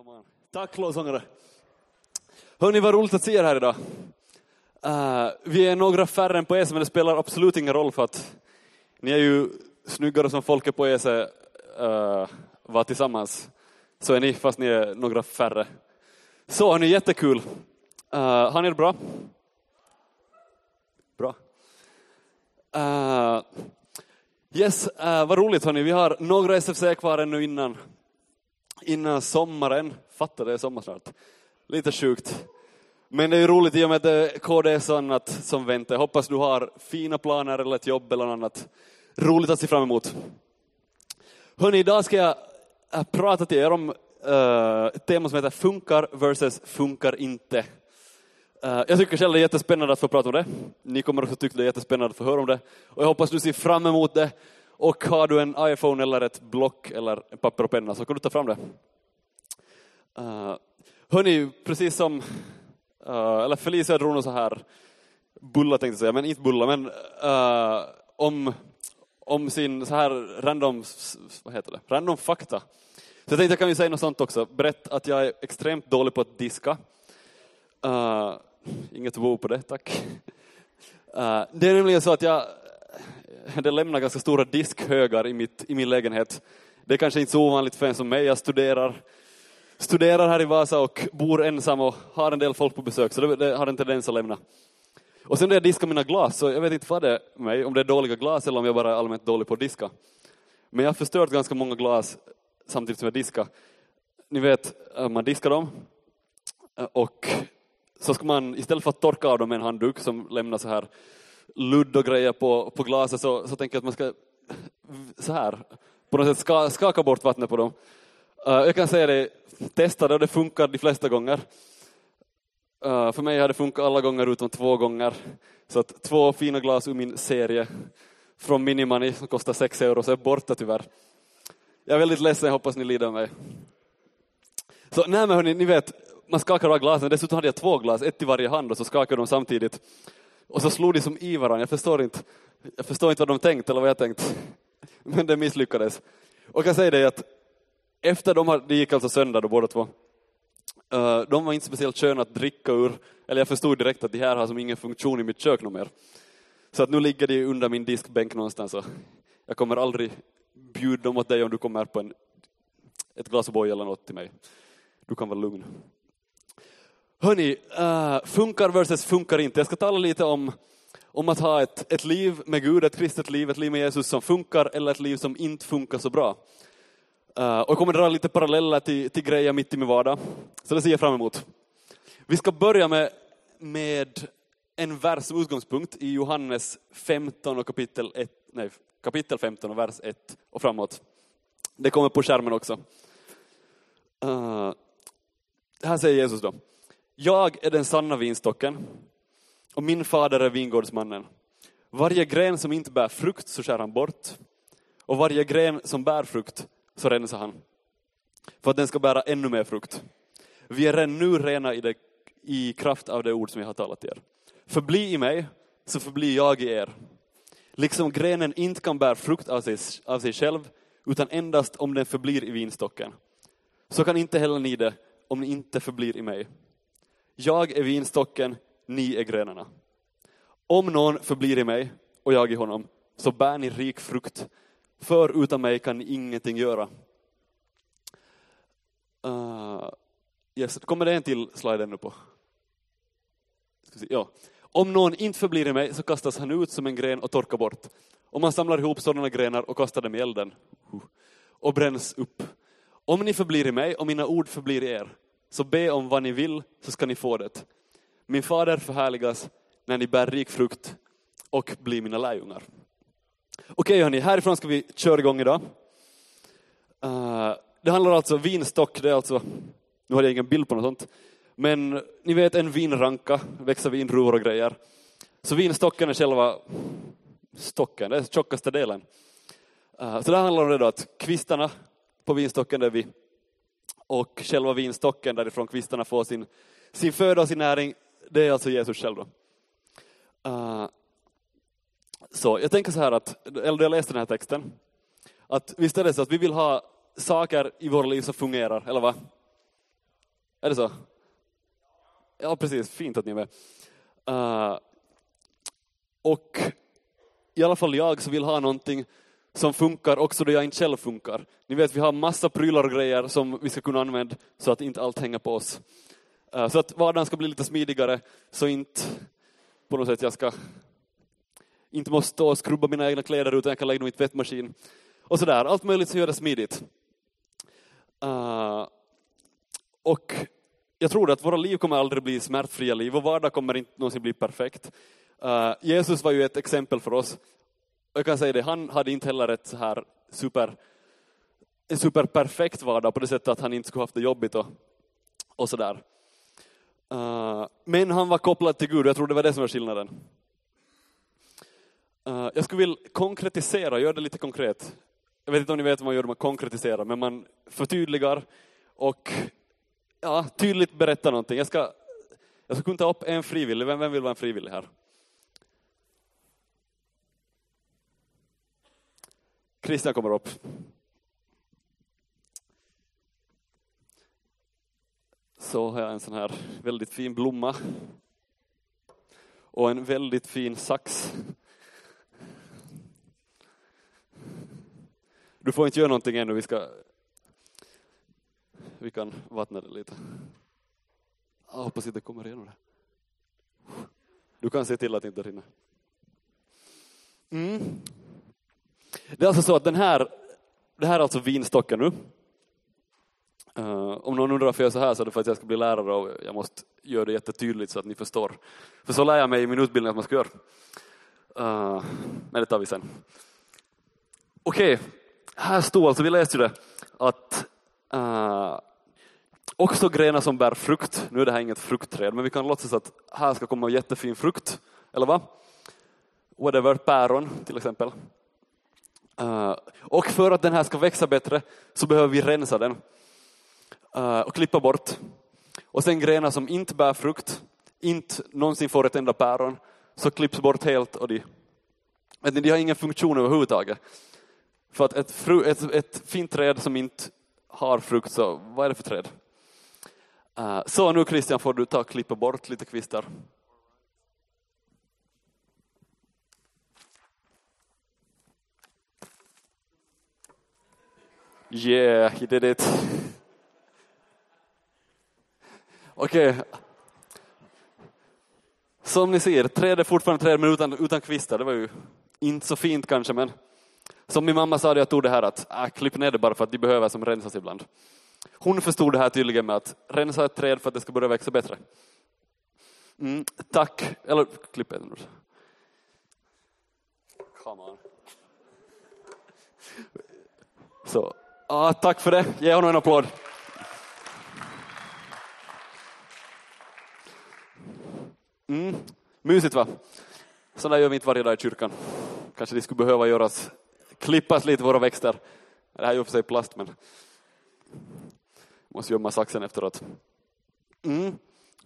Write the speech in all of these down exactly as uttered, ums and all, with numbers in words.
Come on. Tack lovsångare. Hörrni, vad roligt att se er här idag. Uh, vi är några färre än på E S, men det spelar absolut ingen roll för att ni är ju snyggare som folket på E S uh, var tillsammans. Så är ni, fast ni är några färre. Så har ni jättekul. Uh, har ni det bra? Bra. Uh, yes, uh, vad roligt hörni. Vi har några S F C kvar ännu innan. Innan sommaren. Fattar det är sommar snart. Lite sjukt. Men det är ju roligt i och med att det är K D S och annat som väntar. Jag hoppas du har fina planer eller ett jobb eller något annat. Roligt att se fram emot. Hörrni, idag ska jag prata till er om uh, ett tema som heter funkar versus funkar inte. Uh, jag tycker själv det är jättespännande att få prata om det. Ni kommer också tycka det är jättespännande att få höra om det. Och jag hoppas du ser fram emot det. Och har du en iPhone eller ett block eller en papper och penna så kan du ta fram det. Uh, hörni, precis som uh, eller Felicia drog nog så här bulla tänkte jag säga, men inte bulla, men uh, om, om sin så här random, vad heter det? Random fakta. Så jag tänkte jag kan ju säga något sånt också. Berätta att jag är extremt dålig på att diska. Uh, inget wow på det, tack. Uh, det är nämligen så att jag det lämnar ganska stora diskhögar i, mitt, i min lägenhet. Det är kanske inte så ovanligt för en som mig. Jag studerar, studerar här i Vasa och bor ensam och har en del folk på besök. Så det, det har en tendens att lämna. Och sen när jag diskar mina glas, så jag vet inte vad det är mig. Om det är dåliga glas eller om jag bara är allmänt dålig på att diska. Men jag har förstört ganska många glas samtidigt som jag diskar. Ni vet, man diskar dem. Och så ska man istället för att torka av dem med en handduk som lämnar så här ludd och grejer på, på glaset, så, så tänker jag att man ska så här på något sätt ska, skaka bort vattnet på dem. Uh, jag kan säga det, testa det och det funkar de flesta gånger. Uh, för mig har det funkat alla gånger utom två gånger. Så att två fina glas ur min serie från Minimoney som kostar sex euro så är borta tyvärr. Jag är väldigt ledsen, jag hoppas ni lider av mig. Så nej men hörni, ni vet, man skakar av glasen. Dessutom hade jag två glas, ett i varje hand och så skakade de samtidigt. Och så slog de som i varandra. Jag förstår inte, jag förstår inte vad de tänkt eller vad jag tänkt. Men det misslyckades. Och jag kan säga det att efter de här, det gick alltså söndag då båda två. Uh, de var inte speciellt sköna att dricka ur. Eller jag förstod direkt att de här har som ingen funktion i mitt kök någon mer. Så att nu ligger de under min diskbänk någonstans. Så jag kommer aldrig bjuda dem åt dig om du kommer på en, ett glas O'boy eller något till mig. Du kan vara lugn. Hörrni, uh, funkar versus funkar inte. Jag ska tala lite om, om att ha ett, ett liv med Gud, ett kristet liv, ett liv med Jesus som funkar eller ett liv som inte funkar så bra. Uh, och jag kommer dra lite paralleller till, till grejer mitt i min vardag. Så det ser jag fram emot. Vi ska börja med, med en vers som utgångspunkt i Johannes femton och kapitel, ett, nej, kapitel femton och vers ett och framåt. Det kommer på skärmen också. Uh, här säger Jesus då. Jag är den sanna vinstocken och min fader är vingårdsmannen. Varje gren som inte bär frukt så skär han bort. Och varje gren som bär frukt så rensar han. För att den ska bära ännu mer frukt. Vi är redan nu rena i, det, i kraft av det ord som jag har talat till er. Förbli i mig så förblir jag i er. Liksom grenen inte kan bära frukt av sig, av sig själv utan endast om den förblir i vinstocken. Så kan inte heller ni det om ni inte förblir i mig. Jag är vinstocken, ni är grenarna. Om någon förblir i mig och jag i honom så bär ni rik frukt. För utan mig kan ni ingenting göra. Uh, yes, kommer det en till slide nu på? Ja. Om någon inte förblir i mig så kastas han ut som en gren och torkar bort. Om man samlar ihop sådana grenar och kastar dem i elden och bränns upp. Om ni förblir i mig och mina ord förblir i er så be om vad ni vill så ska ni få det. Min fader förhärligas när ni bär rik frukt och blir mina lärjungar. Okej hörni, härifrån ska vi köra igång idag. Uh, det handlar alltså om vinstock, det är alltså, nu har jag ingen bild på något sånt. Men ni vet en vinranka, växer vinruvor och grejer. Så vinstocken är själva stocken, det är den tjockaste delen. Uh, så det handlar om det då att kvistarna på vinstocken där vi och själva vinstocken därifrån kvistarna får sin, sin föda och sin näring, det är alltså Jesus själv då. Uh, så jag tänker så här att, eller jag läste den här texten, att visst är det så att vi vill ha saker i våra liv som fungerar, eller vad? Är det så? Ja, precis. Fint att ni är med. Uh, och i alla fall jag så vill ha någonting som funkar också då jag inte själv funkar. Ni vet, vi har massa prylar och grejer som vi ska kunna använda så att inte allt hänger på oss. Uh, så att vardagen ska bli lite smidigare, så inte på något sätt jag ska inte måste stå och skrubba mina egna kläder utan jag kan lägga dem i tvättmaskin. Och sådär, allt möjligt så gör det smidigt. Uh, och jag tror att våra liv kommer aldrig bli smärtfria liv och vardag kommer inte någonsin bli perfekt. Uh, Jesus var ju ett exempel för oss. Och jag kan säga det, han hade inte heller ett så här super, en superperfekt vardag på det sättet att han inte skulle haft det jobbigt och, och sådär. Uh, men han var kopplad till Gud och jag tror det var det som var skillnaden. Uh, jag skulle vilja konkretisera, gör det lite konkret. Jag vet inte om ni vet vad man gör när man konkretiserar, men man förtydligar och ja, tydligt berättar någonting. Jag ska, jag ska kunna ta upp en frivillig. Vem, vem vill vara en frivillig här? Christian kommer upp. Så har jag en sån här väldigt fin blomma. Och en väldigt fin sax. Du får inte göra någonting ännu, vi ska vi kan vattna det lite. Jag hoppas att det kommer igenom det. Du kan se till att det inte rinner. Mm. Det är alltså så att den här, det här är alltså vinstocken nu. Uh, om någon undrar varför jag är så här så är det för att jag ska bli lärare och jag måste göra det jättetydligt så att ni förstår. För så lär jag mig i min utbildning att man ska göra. Uh, men det tar vi sen. Okej, okay. Här står alltså, vi läste ju det, att uh, också grenar som bär frukt. Nu är det här inget fruktträd, men vi kan låtsas att här ska komma jättefin frukt. Eller vad? Whatever, päron till exempel. Uh, och för att den här ska växa bättre så behöver vi rensa den. Uh, och klippa bort. Och sen grenar som inte bär frukt, inte någonsin får ett enda päron, så klipps bort helt och de, de har ingen funktion överhuvudtaget. För att ett, fru, ett, ett fint träd som inte har frukt, så vad är det för träd? Uh, så nu Christian får du ta och klippa bort lite kvistar. Yeah, he did it. Okej. Okay. Som ni ser, träd är fortfarande träd men utan, utan kvistar. Det var ju inte så fint kanske, men som min mamma sa, jag tog det här att äh, klipp ner det bara för att de behöver som rensas ibland. Hon förstod det här tydligen med att rensa ett träd för att det ska börja växa bättre. Mm, tack. Eller klipp det nu. Come on. Så. Ah, tack för det. Ge honom en applåd. Mm, mysigt va? Så där gör vi inte varje dag i kyrkan. Kanske det skulle behöva göras, klippas lite våra växter. Det här är ju för sig plast, men måste gömma saxen efteråt. Mm.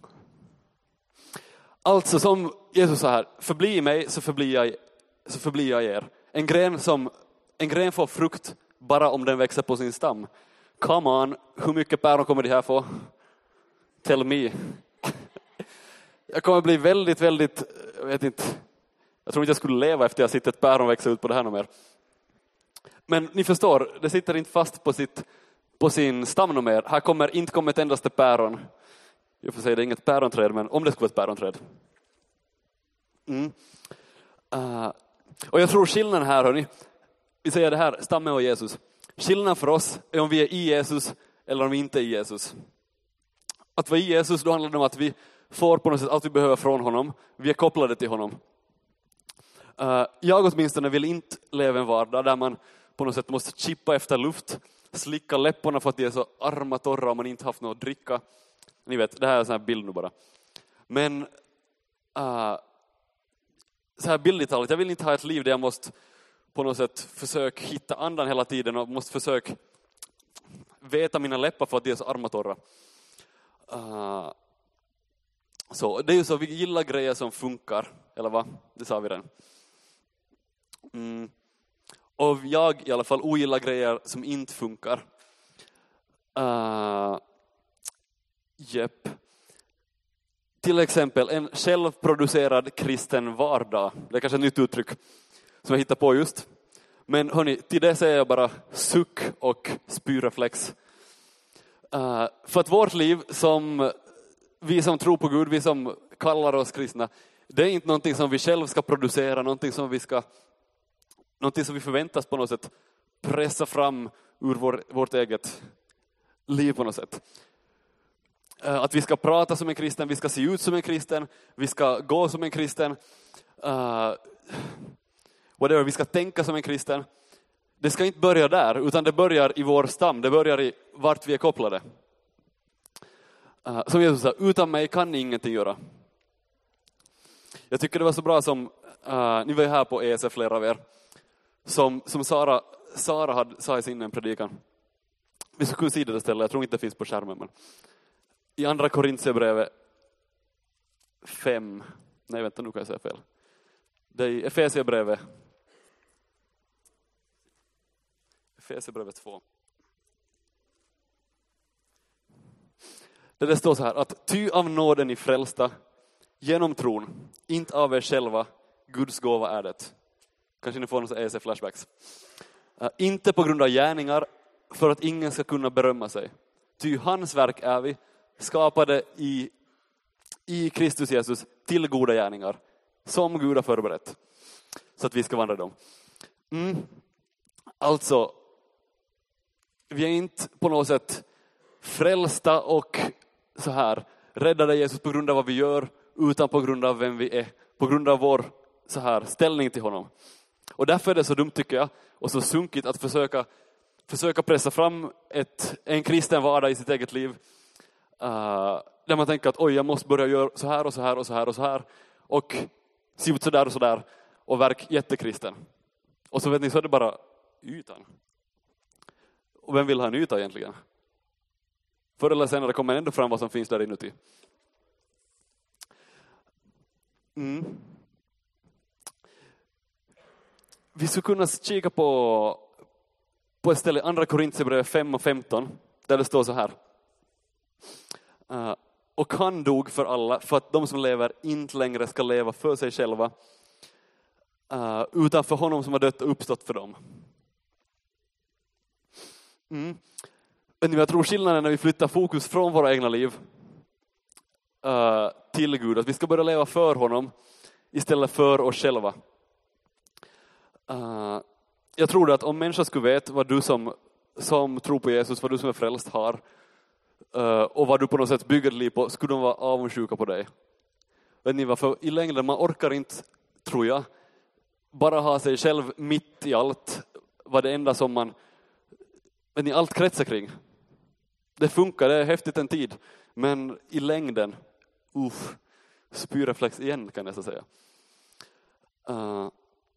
Alltså som Jesus sa här, förbli i mig så förblir jag, så förblir jag er. En gren, som, en gren får frukt bara om den växer på sin stam. Come on, hur mycket päron kommer de här få? Tell me. Jag kommer bli väldigt, väldigt, jag vet inte, jag tror inte jag skulle leva efter jag sett ett päron växa ut på det här något mer. Men ni förstår, det sitter inte fast på, sitt, på sin stam något mer. Här kommer inte komma ett endaste päron. Jag får säga det är inget päronträd, men om det skulle vara ett päronträd. Mm. Uh, och jag tror skillnaden här, hörni, vi säger det här, stammen och Jesus. Skillnaden för oss är om vi är i Jesus eller om vi inte är i Jesus. Att vara i Jesus, då handlar det om att vi får på något sätt allt vi behöver från honom. Vi är kopplade till honom. Uh, jag åtminstone vill inte leva en vardag där man på något sätt måste chippa efter luft, slicka läpparna för att de är så arma torra och man inte haft något att dricka. Ni vet, det här är en sån här bild nu bara. Men uh, så här bildligt talat, jag vill inte ha ett liv där jag måste på något sätt försöka hitta andan hela tiden och måste försöka veta mina läppar för att de är så arma torra. Uh, så det är ju så, vi gillar grejer som funkar, eller vad? Det sa vi redan. Mm. Och jag i alla fall ogillar grejer som inte funkar. Uh, Jepp. Till exempel en självproducerad kristen vardag. Det är kanske ett nytt uttryck som jag hittar på just. Men hörni, till det säger jag bara suck och spyreflex. Uh, för att vårt liv, som vi som tror på Gud, vi som kallar oss kristna, det är inte någonting som vi själv ska producera, någonting som vi ska, någonting som vi förväntas på något sätt pressa fram ur vår, vårt eget liv på något sätt. Uh, att vi ska prata som en kristen, vi ska se ut som en kristen, vi ska gå som en kristen, uh, whatever, vi ska tänka som en kristen. Det ska inte börja där, utan det börjar i vår stam, det börjar i vart vi är kopplade. Uh, som Jesus sa, utan mig kan ni ingenting göra. Jag tycker det var så bra som, uh, ni var ju här på E S F flera av er, som, som Sara, Sara hade, sa i sin predikan. Vi ska kunna se det istället, jag tror inte det finns på skärmen. Men i andra Korintierbrevet fem, nej vänta nu kan jag säga fel. Det är i Efesierbrevet, Efesierbrevet två. Där det står så här, att ty av nåden i frälsta, genom tron, inte av er själva, Guds gåva är det. Kanske ni får några E S F-flashbacks. Uh, inte på grund av gärningar, för att ingen ska kunna berömma sig. Ty hans verk är vi, skapade i, i Kristus Jesus till goda gärningar, som Gud har förberett. Så att vi ska vandra dem. Mm. Alltså, vi är inte på något sätt frälsta och så här räddade Jesus på grund av vad vi gör, utan på grund av vem vi är, på grund av vår så här ställning till honom. Och därför är det så dumt tycker jag, och så sunkigt att försöka försöka pressa fram ett, en kristen vardag i sitt eget liv. Uh, där man tänker att oj, jag måste börja göra så här och så här och så här och så här. Och se ut så där och så där. Och verk jättekristen. Och så vet ni, så är det bara ytan. Och vem vill ha en yta egentligen? Förr eller senare kommer ändå fram vad som finns där inuti. Mm. Vi skulle kunna kika på på ett ställe, andra Korintierbrevet fem och femton, där det står så här. Uh, och han dog för alla, för att de som lever inte längre ska leva för sig själva, uh, utan för honom som har dött och uppstått för dem. Mm. Men jag tror skillnaden när vi flyttar fokus från våra egna liv uh, till Gud, att vi ska börja leva för honom istället för oss själva. Uh, Jag tror att om människor skulle veta vad du som, som tror på Jesus, vad du som är frälst har, uh, och vad du på något sätt bygger liv på, skulle de vara avundsjuka på dig. Vet ni vad, för i längden man orkar inte, tror jag, bara ha sig själv mitt i allt, vad det enda som man, vet ni, allt kretsar kring. Det funkar, det är häftigt en tid, men i längden, uff, spyreflex igen kan jag så säga. Uh,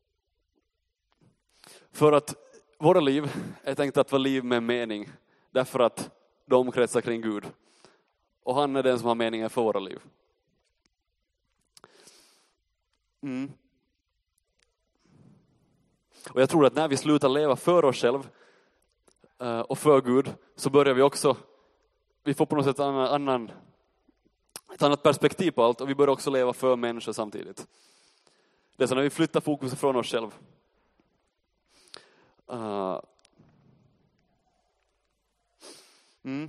För att våra liv är tänkt att vara liv med mening. Därför att de kretsar kring Gud. Och han är den som har meningen för våra liv. Mm. Och jag tror att när vi slutar leva för oss själv och för Gud, så börjar vi också, vi får på något sätt en annan, ett annat perspektiv på allt, och vi börjar också leva för människor samtidigt. Det är så när vi flyttar fokus från oss själv. Uh. Mm.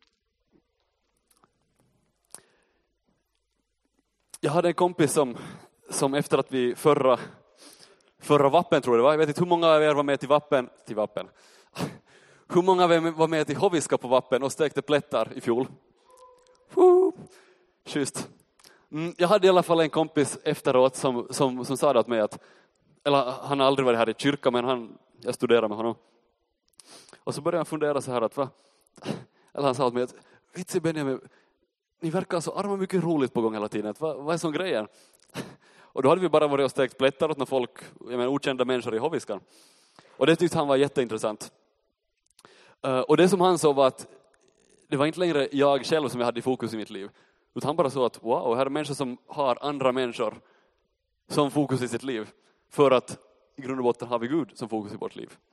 Jag hade en kompis som, som efter att vi förra, förra vappen tror jag det var, jag vet inte hur många av er var med till vappen, till vappen. Hur många av er var med till Hoviska på vappen och stekte plättar i fjol? Woo! Schysst. Mm, jag hade i alla fall en kompis efteråt som, som, som sa det åt mig att, eller han har aldrig varit här i kyrkan, men han, jag studerar med honom. Och så började jag fundera så här att, va? Eller han sa åt mig att, vitsi Benjamin, ni verkar så arma mycket roligt på gång hela tiden. Att, vad, vad är sån grejen? Och då hade vi bara varit och stekt plättar åt några folk, jag menar, okända människor i Hoviskan. Och det tyckte han var jätteintressant. Uh, och det som han sa var att det var inte längre jag själv som jag hade i fokus i mitt liv. Utan han bara sa att wow, här är människor som har andra människor som fokus i sitt liv. För att i grund och botten har vi Gud som fokus i vårt liv.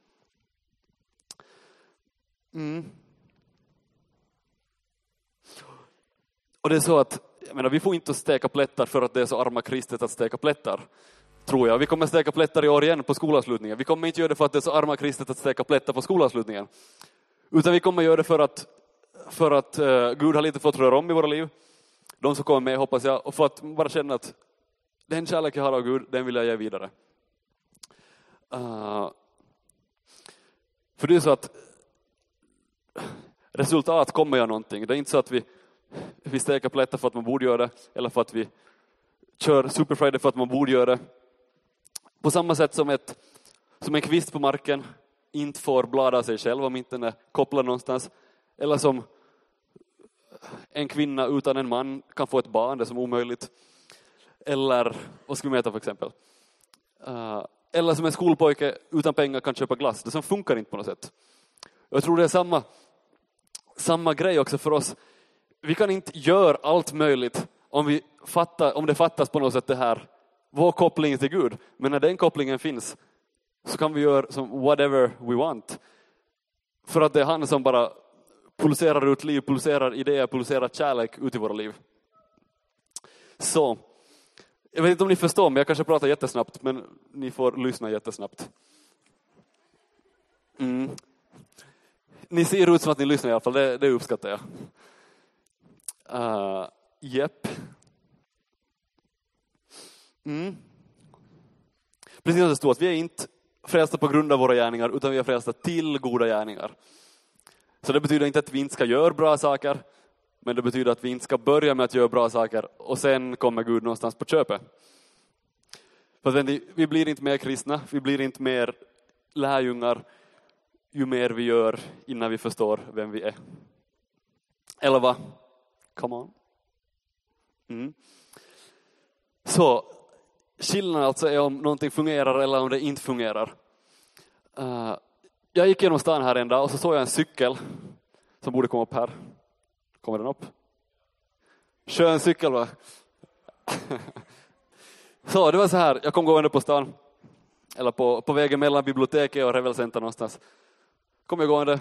Mm. Och det är så att, jag menar, vi får inte steka plättar för att det är så arma kristet att steka plättar. Tror jag. Vi kommer steka plättar i år igen på skolavslutningen. Vi kommer inte göra det för att det är så arma kristet att steka plättar på skolavslutningen. Utan vi kommer göra det för att, för att uh, Gud har lite fått röra om i våra liv. De som kommer med, hoppas jag. Och för att bara känna att den kärlek jag har av Gud, den vill jag ge vidare. Uh, för det är så att resultat kommer jag någonting. Det är inte så att vi, vi stekar plättar för att man borde göra det. Eller för att vi kör Super Friday för att man borde göra det. På samma sätt som, ett, som en kvist på marken inte får blada sig själv om inte den är kopplad någonstans. Eller som en kvinna utan en man kan få ett barn, det är som omöjligt. Eller, vad ska vi mäta för exempel? Uh, eller som en skolpojke utan pengar kan köpa glass. Det som funkar inte på något sätt. Jag tror det är samma, samma grej också för oss. Vi kan inte göra allt möjligt om, vi fattar, om det fattas på något sätt det här. Vår koppling till Gud. Men när den kopplingen finns så kan vi göra som whatever we want. För att det är han som bara pulserar ut liv, pulserar idéer, pulserar kärlek ut i våra liv. Så, jag vet inte om ni förstår mig, jag kanske pratar jättesnabbt, men ni får lyssna jättesnabbt. Mm. Ni ser ut som att ni lyssnar i alla fall, det, det uppskattar jag. Uh, Jepp. Mm. Precis som det står att vi är inte frälsta på grund av våra gärningar, utan vi är frälsta till goda gärningar. Så det betyder inte att vi inte ska göra bra saker, men det betyder att vi inte ska börja med att göra bra saker och sen kommer Gud någonstans på köpet. För att vi blir inte mer kristna, vi blir inte mer lärjungar ju mer vi gör innan vi förstår vem vi är. Eller vad? Come on. Mm. Så skillnaden alltså är om någonting fungerar eller om det inte fungerar. Uh, jag gick genom stan här en dag och så såg jag en cykel som borde komma upp här. Kommer den upp? Skön cykel, va? Så det var så här, jag kom gående på stan. Eller på, på vägen mellan biblioteket och Revelcenter någonstans. Kom jag gående.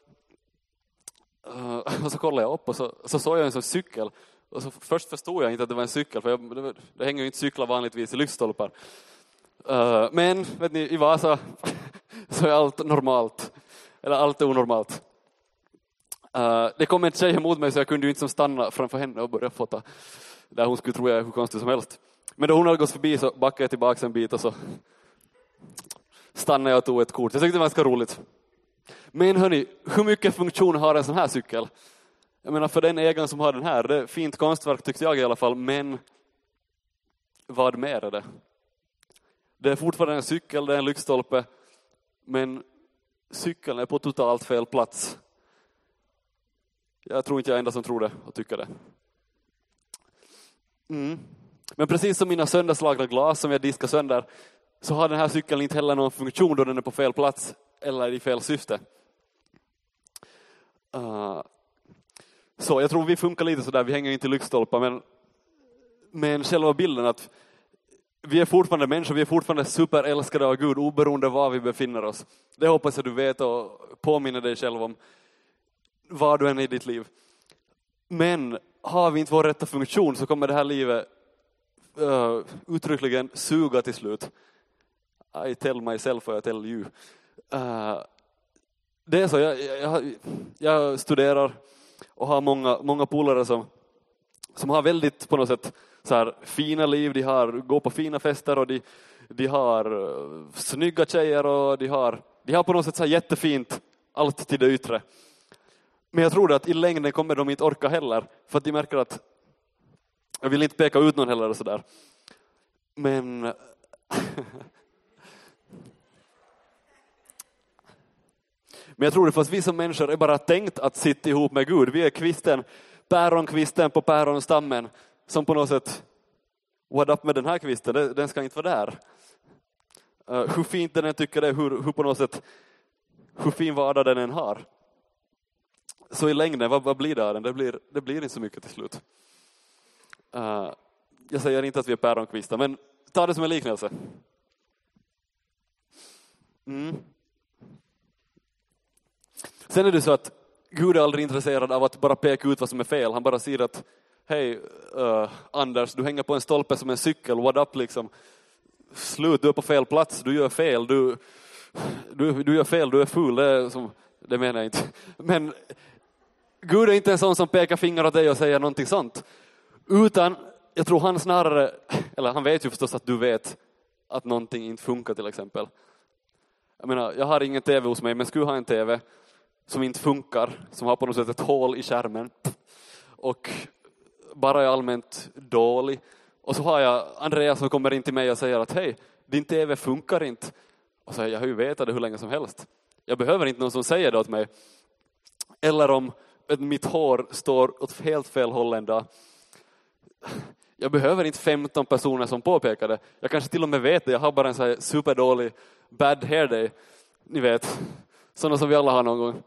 Uh, och så kollade jag upp och så, så såg jag en sån cykel. Och så först förstod jag inte att det var en cykel. För jag, det, det hänger ju inte cyklar vanligtvis i lyktstolpar. Uh, men vet ni, i Vasa så är allt normalt. Eller allt är onormalt. Uh, det kom en tjej emot mig så jag kunde ju inte som stanna framför henne och börja fota. Där hon skulle tro jag är hur konstigt som helst. Men då hon hade gått förbi så backade jag tillbaka en bit och så stannade jag och tog ett kort. Jag tyckte det var ganska roligt. Men hörni, hur mycket funktion har en sån här cykel? Jag menar för den ägaren som har den här, det är fint konstverk tyckte jag i alla fall, men vad mer är det? Det är fortfarande en cykel, det är en lyktstolpe, men cykeln är på totalt fel plats. Jag tror inte jag är enda som tror det och tycker det. Mm. Men precis som mina sönderslagna glas som jag diskar sönder, så har den här cykeln inte heller någon funktion då den är på fel plats eller i fel syfte. Uh, så jag tror vi funkar lite så där, vi hänger inte i lyktstolpar, men, men själva bilden att vi är fortfarande människor, vi är fortfarande superälskade av Gud oberoende var vi befinner oss. Det hoppas jag du vet och påminner dig själv om var du än är i ditt liv. Men har vi inte vår rätta funktion så kommer det här livet uh, uttryckligen suga till slut. I tell myself och I tell you. Uh, det är så, jag, jag, jag studerar och har många, många polare som, som har väldigt på något sätt så här, fina liv. De har, går på fina fester och de, de har uh, snygga tjejer och de har, de har på något sätt så här jättefint allt till det yttre. Men jag tror att i längden kommer de inte orka heller. För att de märker att, jag vill inte peka ut någon heller och sådär. Men Men jag tror det för att vi som människor är bara tänkt att sitta ihop med Gud. Vi är kvisten, päronkvisten på päronstammen. Som på något sätt, what up med den här kvisten? Den ska inte vara där. Uh, hur fint den än tycker det, hur, hur på något sätt, hur fin vardag den än har. Så i längden, vad, vad blir det av den? Det blir, det blir inte så mycket till slut. Uh, jag säger inte att vi är päronkvistar, men ta det som en liknelse. Mm. Sen är det så att Gud är aldrig intresserad av att bara peka ut vad som är fel. Han bara säger att hej uh, Anders, du hänger på en stolpe som en cykel, what up liksom. Slut, du är på fel plats, du gör fel, du, du, du gör fel, du är ful, det, är som, det menar jag inte. Men Gud är inte en sån som pekar finger åt dig och säger någonting sånt. Utan jag tror han snarare, eller han vet ju förstås att du vet att någonting inte funkar till exempel. Jag menar, jag har ingen tv hos mig, men skulle ha en tv som inte funkar, som har på något sätt ett hål i skärmen och bara är allmänt dålig. Och så har jag Andreas som kommer in till mig och säger att hej, din tv funkar inte. Och så jag har ju vetat det hur länge som helst. Jag behöver inte någon som säger det åt mig. Eller om mitt hår står åt helt fel håll en dag. Jag behöver inte femton personer som påpekar det. Jag kanske till och med vet det. Jag har bara en så här superdålig bad hair day. Ni vet, sådana som vi alla har någon gång.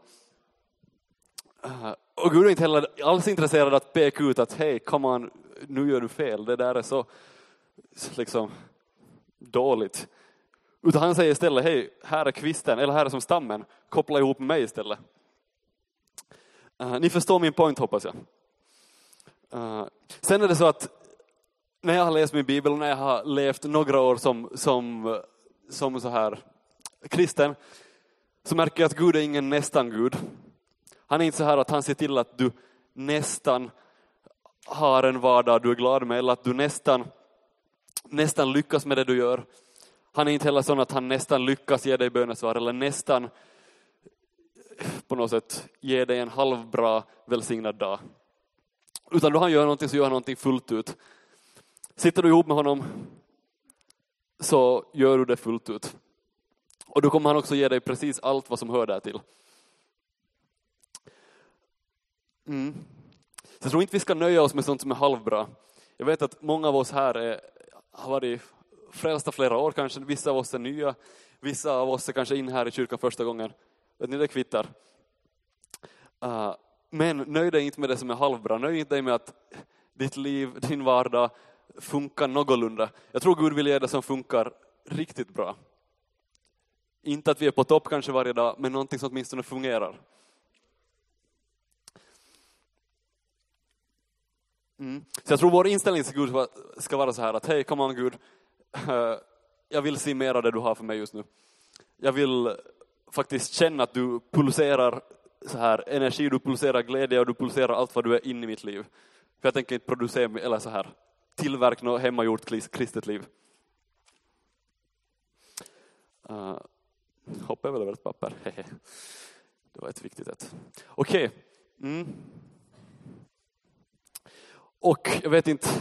Och Gud är inte heller alls intresserad att peka ut att hej, come on, nu gör du fel. Det där är så liksom dåligt. Utan han säger istället, hej, här är kvisten, eller här är som stammen. Koppla ihop med mig istället. Uh, ni förstår min point, hoppas jag. Uh, sen är det så att när jag har läst min bibel och när jag har levt några år som, som, som så här kristen, så märker jag att Gud är ingen nästan Gud. Han är inte så här att han ser till att du nästan har en vardag du är glad med, eller att du nästan, nästan lyckas med det du gör. Han är inte heller sån att han nästan lyckas ge dig bönesvar, eller nästan på något sätt ge dig en halvbra välsignad dag. Utan då han gör någonting så gör han någonting fullt ut. Sitter du ihop med honom så gör du det fullt ut. Och då kommer han också ge dig precis allt vad som hör där till. Mm. Så jag tror inte vi ska nöja oss med sånt som är halvbra. Jag vet att många av oss här är, har varit frälsta flera år kanske. Vissa av oss är nya. Vissa av oss är kanske in här i kyrkan första gången. Vet ni, det kvittar. Uh, men nöj dig inte med det som är halvbra. Nöj inte dig med att ditt liv, din vardag funkar någorlunda. Jag tror Gud vill ge det som funkar riktigt bra. Inte att vi är på topp kanske varje dag, men någonting som åtminstone fungerar. Mm. Så jag tror vår inställning till Gud ska vara så här att hej, come on Gud. Uh, jag vill se mer av det du har för mig just nu. Jag vill faktiskt känna att du pulserar så här energi, du pulserar glädje och du pulserar allt vad du är inne i mitt liv. För jag tänker inte producera eller så här tillverka något hemmagjort kristet liv. Uh, hoppar jag väl över ett papper. Det var ett viktigt ett. Okej. Okay. Mm. Och jag vet inte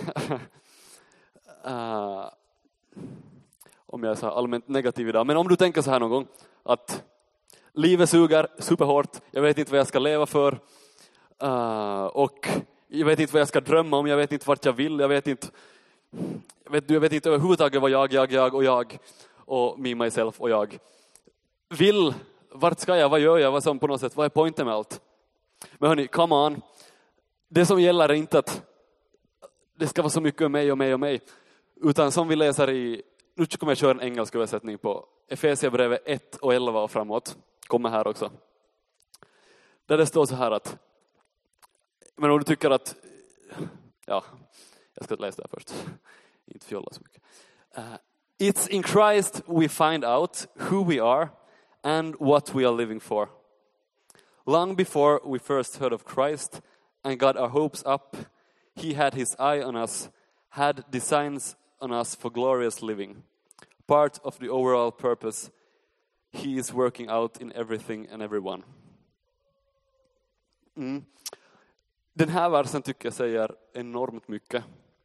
uh, om jag är så här allmänt negativ idag. Men om du tänker så här någon gång att livet suger superhårt. Jag vet inte vad jag ska leva för. Uh, och jag vet inte vad jag ska drömma om. Jag vet inte vart jag vill. Jag vet inte, jag vet, jag vet inte överhuvudtaget vad jag, jag, jag och jag och me, myself och jag vill. Vart ska jag? Vad gör jag? Vad som på något sätt, vad är poängen med allt? Men hörni, come on. Det som gäller är inte att det ska vara så mycket om mig och mig och mig. Utan som vi läser i, nu kommer jag köra en engelsk översättning på Efesierbrevet ett och elva och framåt. Kommer här också. Där det står så här att, men om du tycker att, ja, jag ska läsa det här först. Inte fjolla så mycket. Uh, It's in Christ we find out who we are and what we are living for. Long before we first heard of Christ and got our hopes up, he had his eye on us, had designs on us for glorious living. Part of the overall purpose he is working out in everything and everyone. Mm. Den här versen tycker jag säger enormt mycket.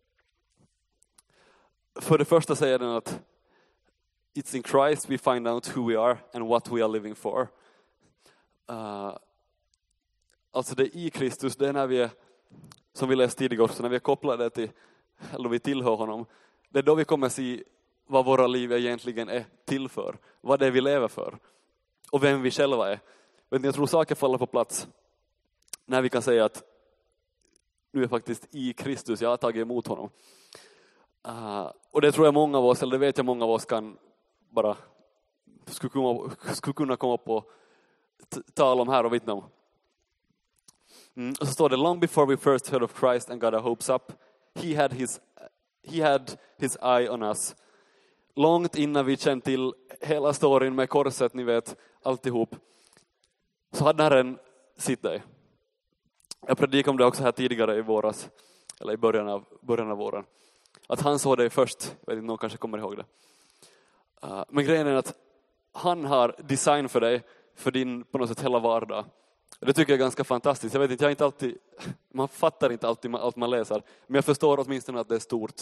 För det första säger den att it's in Christ we find out who we are and what we are living for. Uh, alltså det är i Kristus, det är när vi är, som vi läste tidigare också, när vi är kopplade till, eller vi tillhör honom. Det är då vi kommer se vad våra liv egentligen är till för. Vad det är vi lever för. Och vem vi själva är. Men jag tror saker faller på plats när vi kan säga att nu är faktiskt i Kristus, jag har tagit emot honom. Uh, och det tror jag många av oss, eller det vet jag många av oss kan bara skulle, komma, skulle kunna komma på t- tal om här och vittna om. Mm, och så står det, long before we first heard of Christ and got our hopes up, he had his, he had his eye on us. Långt innan vi kände till hela storyn med korset, ni vet, alltihop, så hade Herren sitt dig. Jag predikade om det också här tidigare i våras, eller i början av, början av våren. Att han såg dig först, jag vet inte, någon kanske kommer ihåg det. Uh, men grejen är att han har design för dig, för din på något sätt hela vardag. Det tycker jag är ganska fantastiskt. Jag vet inte, jag är inte alltid, man fattar inte alltid allt man läser, men jag förstår åtminstone att det är stort.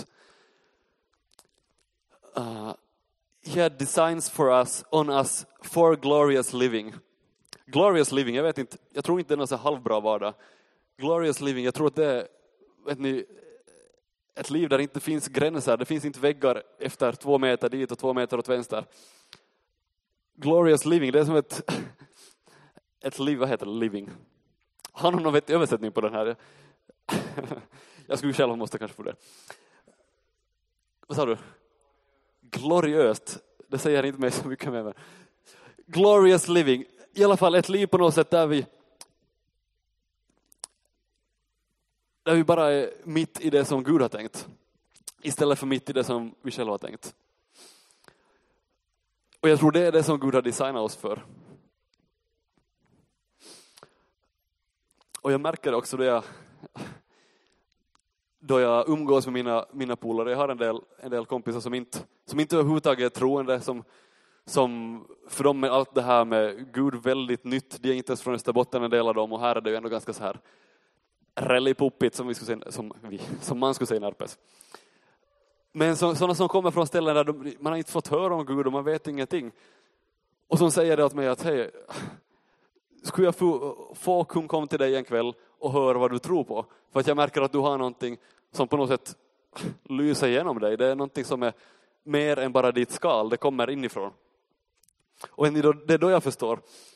Uh, he had designs for us, on us, for glorious living. Glorious living, jag vet inte, jag tror inte det är någon så halvbra vardag. Glorious living, jag tror att det är, vet ni, ett liv där det inte finns gränser, det finns inte väggar efter två meter dit och två meter åt vänster. Glorious living, det är som ett, ett liv, vad heter det, living? Har någon vet översättning på den här? Jag skulle själv måste kanske få det. Vad sa du? Gloriöst, det säger inte mig så mycket mer. Glorious living, i alla fall ett liv på något sätt där vi där vi bara är mitt i det som Gud har tänkt, istället för mitt i det som vi själva har tänkt. Och jag tror det är det som Gud har designat oss för. Och jag märker också då jag då jag umgås med mina, mina polare. Jag har en del, en del kompisar som inte, som inte överhuvudtaget är troende, som, som för dem är allt det här med Gud väldigt nytt. De är inte ens från Österbotten, en del av dem, och här är det ju ändå ganska så här rellipuppigt, som, vi skulle säga, som, vi, som man skulle säga i Närpes. Men så, sådana som kommer från ställen där de, man har inte fått höra om Gud och man vet ingenting. Och som säger det åt mig att hej, skulle jag få, få kunna komma till dig en kväll och höra vad du tror på? För att jag märker att du har någonting som på något sätt lyser igenom dig. Det är någonting som är mer än bara ditt skal. Det kommer inifrån. Och det är då jag förstår.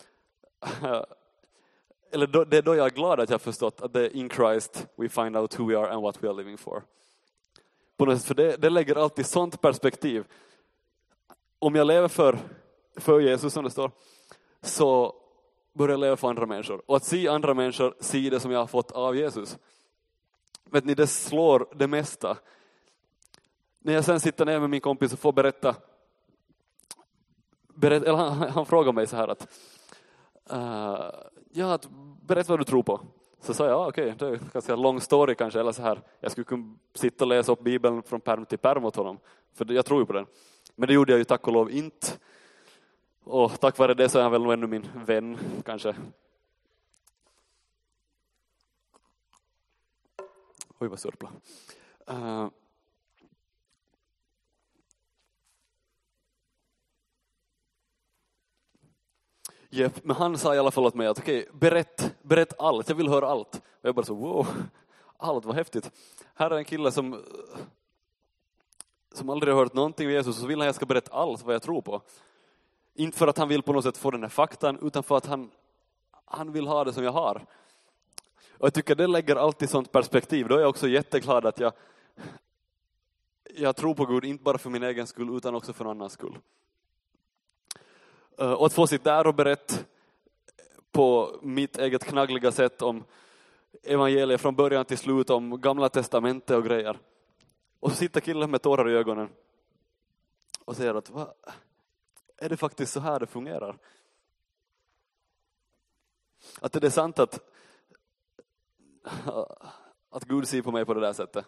Eller då, det är då jag är glad att jag har förstått att det är in Christ we find out who we are and what we are living for. På något sätt, för det, det lägger alltid sånt perspektiv. Om jag lever för, för Jesus, som det står, så börjar jag leva för andra människor. Och att se andra människor, se det som jag har fått av Jesus. Vet ni, det slår det mesta. När jag sen sitter ner med min kompis och får berätta, berätta eller han, han frågar mig så här att uh, ja, berätta vad du tror på. Så sa jag, ja okej, okay, det är en ganska lång story kanske, eller så här. Jag skulle kunna sitta och läsa upp Bibeln från perm till perm åt honom, för jag tror ju på den. Men det gjorde jag ju tack och lov inte. Och tack vare det så är han väl nog ännu min vän, kanske. Oj, vad sörpla. Uh, Yep, men han sa i alla fall åt mig att okej, okay, berätt, berätt allt, jag vill höra allt. Och jag bara så, wow, allt, vad häftigt. Här är en kille som som aldrig har hört någonting om Jesus, och så vill han att jag ska berätta allt vad jag tror på. Inte för att han vill på något sätt få den här faktan, utan för att han, han vill ha det som jag har. Och jag tycker det lägger alltid sånt perspektiv. Då är jag också jätteglad att jag, jag tror på Gud, inte bara för min egen skull, utan också för någon annans skull. Och att få sitta där och berätta på mitt eget knaggliga sätt om evangeliet från början till slut, om gamla testamentet och grejer. Och så sitter killen med tårar i ögonen och säger att va, är det faktiskt så här det fungerar? Att det är sant att, att Gud ser på mig på det där sättet.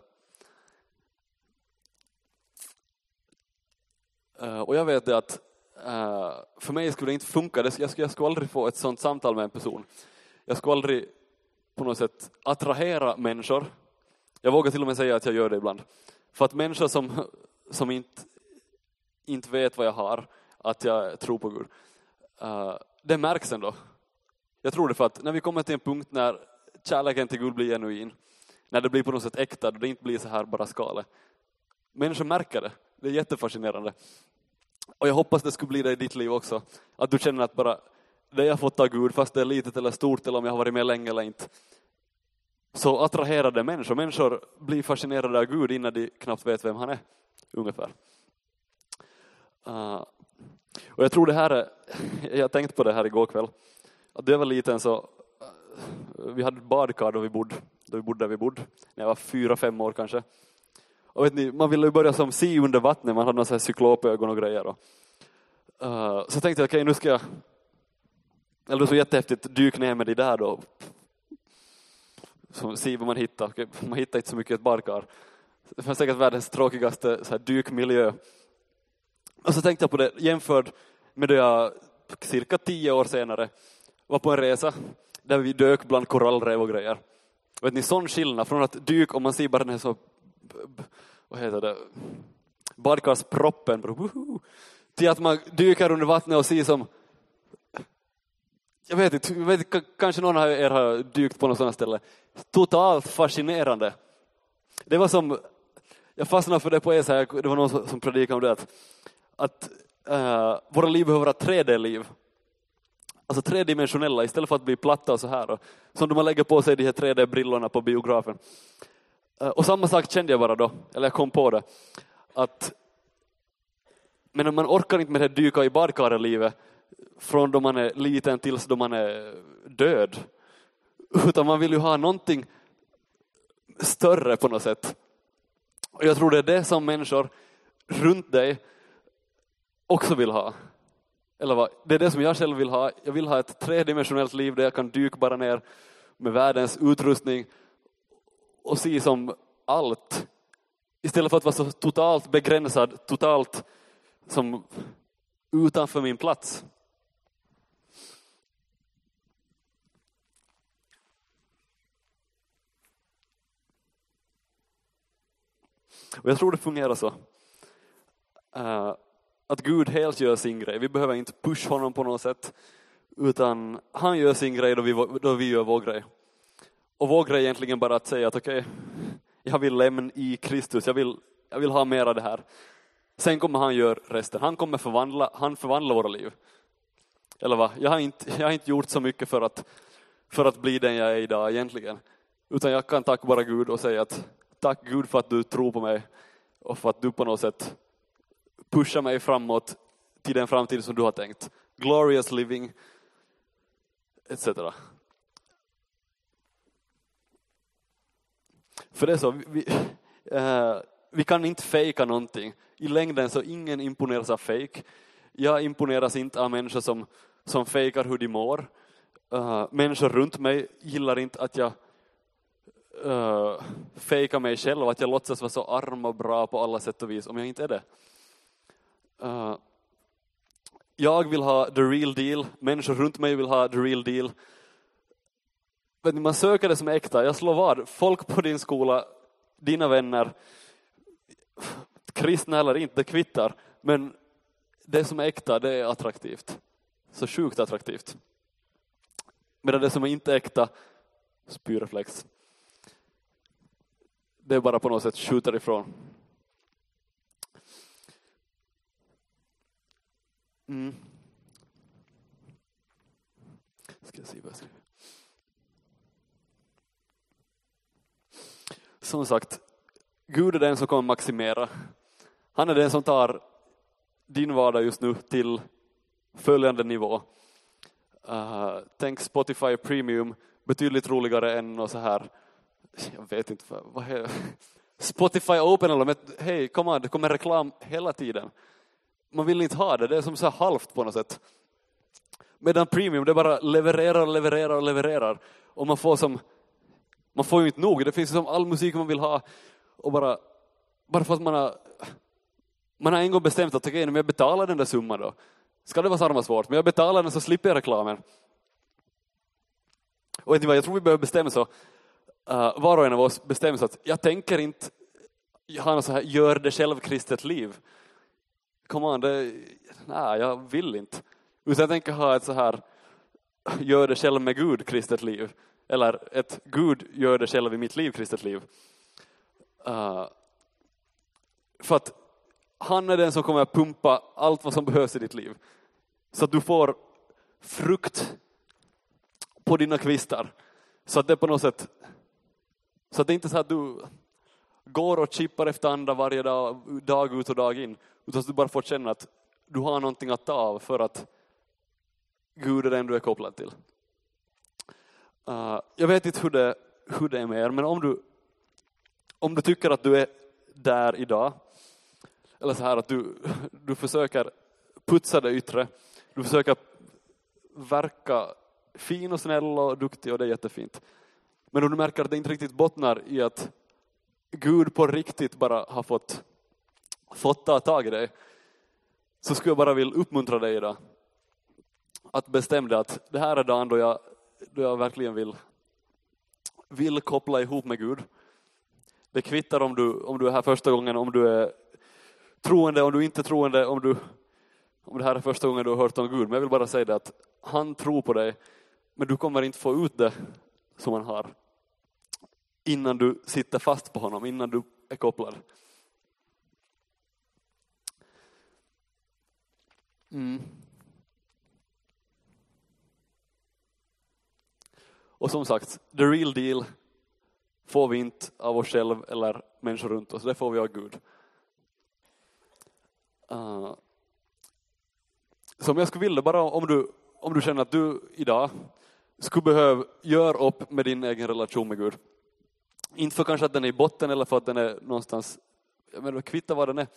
Och jag vet det att Uh, för mig skulle det inte funka. Jag skulle, jag skulle aldrig få ett sånt samtal med en person. Jag skulle aldrig på något sätt attrahera människor. Jag vågar till och med säga att jag gör det ibland. För att människor som, som inte, inte vet vad jag har, att jag tror på Gud, uh, det märks ändå. Jag tror det, för att när vi kommer till en punkt när kärleken till Gud blir genuin, när det blir på något sätt äkta, det inte blir så här bara skale. Människor märker det. Det är jättefascinerande. Och jag hoppas det skulle bli det i ditt liv också. Att du känner att bara det jag fått av Gud, fast det är litet eller stort, eller om jag har varit med länge eller inte, så attraherar det människor. Människor blir fascinerade av Gud innan de knappt vet vem han är. Ungefär. Uh, och jag tror det här är, jag tänkte på det här igår kväll. Att då jag var liten så, vi hade ett badkar då vi bodde, då vi bodde där vi bodde. När jag var fyra, fem år kanske. Och vet ni, man ville ju börja som se under vattnet. Man hade några så här cyklopögon och grejer. Och, uh, så tänkte jag, okej, okay, nu ska jag... Eller det var så jättehäftigt, dyk ner med det där då. Så se vad man hittar. Okay, man hittar inte så mycket ett badkar. Det var säkert världens tråkigaste så här, dykmiljö. Och så tänkte jag på det, jämförd med det jag cirka tio år senare var på en resa där vi dök bland korallrev och grejer. Vet ni, sån skillnad från att dyk, om man ser bara den här så, vad heter det, badkarsproppen, till att man dyker under vattnet och ser som, jag vet inte, jag vet inte, kanske någon av er har dykt på något sådant ställe. Totalt fascinerande. Det var som, jag fastnade för det på er så här, det var någon som predikade om det, att, att uh, våra liv behöver vara tre D-liv. Alltså tredimensionella istället för att bli platta och så här. Och, som man lägger på sig de här tre D-brillorna på biografen. Uh, och samma sak kände jag bara då, eller jag kom på det, att men man orkar inte med det dyka i badkarelivet från då man är liten tills då man är död. Utan man vill ju ha någonting större på något sätt. Och jag tror det är det som människor runt dig också vill ha. Eller vad? Det är det som jag själv vill ha. Jag vill ha ett tredimensionellt liv där jag kan dyka bara ner med världens utrustning och se som allt. Istället för att vara så totalt begränsad, totalt som utanför min plats. Och jag tror det fungerar så. Uh, att Gud helt gör sin grej. Vi behöver inte pusha honom på något sätt. Utan han gör sin grej då vi, då vi gör vår grej. Och vår grej är egentligen bara att säga att okej, okay, jag vill lämna i Kristus. Jag vill, jag vill ha mer av det här. Sen kommer han göra resten. Han kommer förvandla, han förvandlar våra liv. Eller vad? Jag har inte, jag har inte gjort så mycket för att, för att bli den jag är idag egentligen. Utan jag kan tacka bara Gud och säga att tack Gud för att du tror på mig. Och för att du på något sätt pushar mig framåt till den framtid som du har tänkt. Glorious living, et cetera. För det är så, vi, äh, vi kan inte fejka någonting. I längden så ingen imponeras av fake. Jag imponeras inte av människor som, som fejkar hur de mår. Uh, människor runt mig gillar inte att jag uh, fejkar mig själv. Att jag låtsas vara så arm och bra på alla sätt och vis om jag inte är det. Uh, jag vill ha the real deal. Människor runt mig vill ha the real deal. Men man söker det som är äkta. Jag slår vad. Folk på din skola, dina vänner, kristna eller inte, det kvittar. Men det som är äkta, det är attraktivt. Så sjukt attraktivt. Medan det som är inte äkta, spyreflex. Det är bara på något sätt skjuter ifrån. Mm. Ska jag se vad jag skriver. Som sagt, Gud är den som kommer maximera. Han är den som tar din vardag just nu till följande nivå. Uh, tänk Spotify Premium, betydligt roligare än och så här. Jag vet inte vad, vad är Spotify Open eller men hej, kom on, det kommer reklam hela tiden. Man vill inte ha det, det är som så här halvt på något sätt. Medan Premium, det bara levererar och levererar och levererar. Och man får som, man får ju inte nog, det finns som all musik man vill ha. Och bara, bara för att man har, man har en gång bestämt att okej, okay, men jag betalar den där summan då. Ska det vara så svårt, men jag betalar den så slipper jag reklamen. Och vet ni vad, jag tror vi behöver bestämma så. Uh, var och en av oss bestämmer så att jag tänker inte ha något så här, gör det själv kristet liv. Kom on, det, nej, jag vill inte. Utan jag tänker ha ett så här, gör det själv med Gud kristet liv. Eller ett Gud gör det själv i mitt liv kristet liv. Uh, för att han är den som kommer att pumpa allt vad som behövs i ditt liv. Så att du får frukt på dina kvistar. Så att det på något sätt, så att det inte är så att du går och chippar efter andra varje dag, dag ut och dag in. Utan att du bara får känna att du har någonting att ta av för att Gud är den du är kopplad till. Uh, jag vet inte hur det, hur det är med er, men om du, om du tycker att du är där idag, eller så här att du, du försöker putsa det yttre, du försöker verka fin och snäll och duktig och det är jättefint. Men om du märker att det inte riktigt bottnar i att Gud på riktigt bara har fått, fått ta tag i dig, så skulle jag bara vilja uppmuntra dig idag. Att bestämma dig att det här är dagen då jag, då jag verkligen vill, vill koppla ihop med Gud. Det kvittar om du, om du är här första gången, om du är troende, om du inte är troende, om, du, om det här är första gången du har hört om Gud. Men jag vill bara säga det att han tror på dig, men du kommer inte få ut det som han har innan du sitter fast på honom, innan du är kopplad. Mm. Och som sagt, the real deal får vi inte av oss själv eller människor runt oss. Det får vi av Gud. Uh, som jag skulle vilja, bara om du, om du känner att du idag skulle behöva göra upp med din egen relation med Gud. Inte för kanske att den är i botten eller för att den är någonstans, jag menar, kvitta vad den är.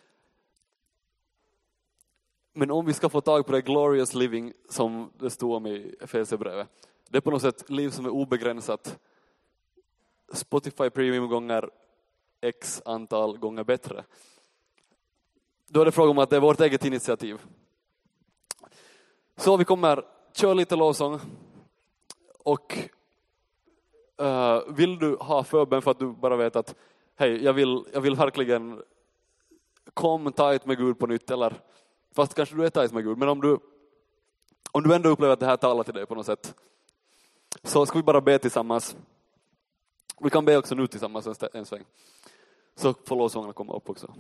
Men om vi ska få tag på det glorious living som det står om i Efesierbrevet. Det är på något sätt liv som är obegränsat. Spotify Premium gånger x antal gånger bättre. Då är det fråga om att det är vårt eget initiativ. Så vi kommer köra lite lovsång. Och uh, vill du ha förbön för att du bara vet att hej, jag vill, jag vill verkligen komma tajt med Gud på nytt. Eller, fast kanske du är tajt med Gud. Men om du, om du ändå upplever att det här talar till dig på något sätt, så ska vi bara be tillsammans. Vi kan be också nu tillsammans en, en sväng. Så får lovsångarna komma upp också.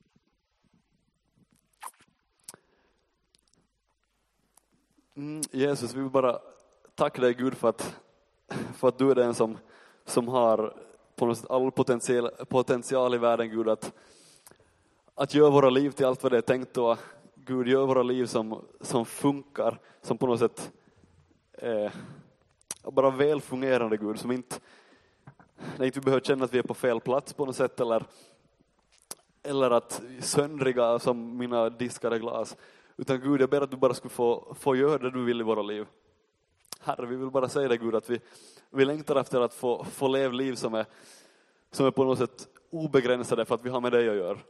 Mm, Jesus, vi vill bara tacka dig Gud för att, för att du är den som, som har på något sätt all potential, potential i världen, Gud, att, att göra våra liv till allt vad det är tänkt. Och Gud, gör våra liv som, som funkar, som på något sätt är bara väl fungerande, Gud, som inte, när inte vi behöver känna att vi är på fel plats på något sätt, eller, eller att söndriga som mina diskade glas. Utan Gud, jag ber att du bara skulle få, få göra det du vill i våra liv. Herre, vi vill bara säga det Gud, att vi, vi längtar efter att få, få leva liv som är, som är på något sätt obegränsade för att vi har med dig att göra.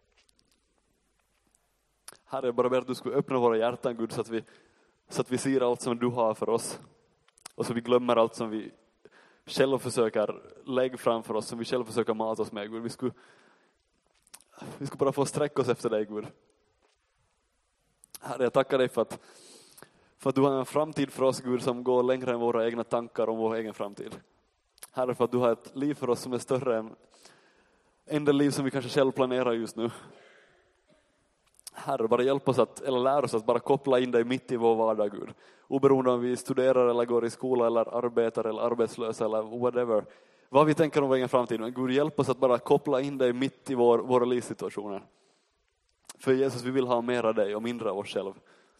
Herre, jag bara ber att du skulle öppna våra hjärtan, Gud, så att vi, så att vi ser allt som du har för oss. Och så vi glömmer allt som vi själva försöker lägga framför oss, som vi själva försöker mata oss med, Gud. Vi skulle, vi skulle bara få sträcka oss efter dig, Gud. Herre, jag tackar dig för att, för att du har en framtid för oss, Gud, som går längre än våra egna tankar om vår egen framtid. Herre, för att du har ett liv för oss som är större än, än det liv som vi kanske själv planerar just nu. Herre, bara hjälp oss att, eller lär oss att bara koppla in dig mitt i vår vardag, Gud. Oberoende om vi studerar eller går i skola eller arbetar eller arbetslösa eller whatever. Vad vi tänker om vår egen framtid. Men Gud, hjälp oss att bara koppla in dig mitt i vår, våra livssituationer. För Jesus, vi vill ha mer av dig och mindre av oss själv.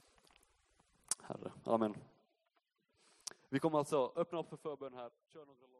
Herre, amen. Vi kommer alltså öppna upp för förbön här. Kör några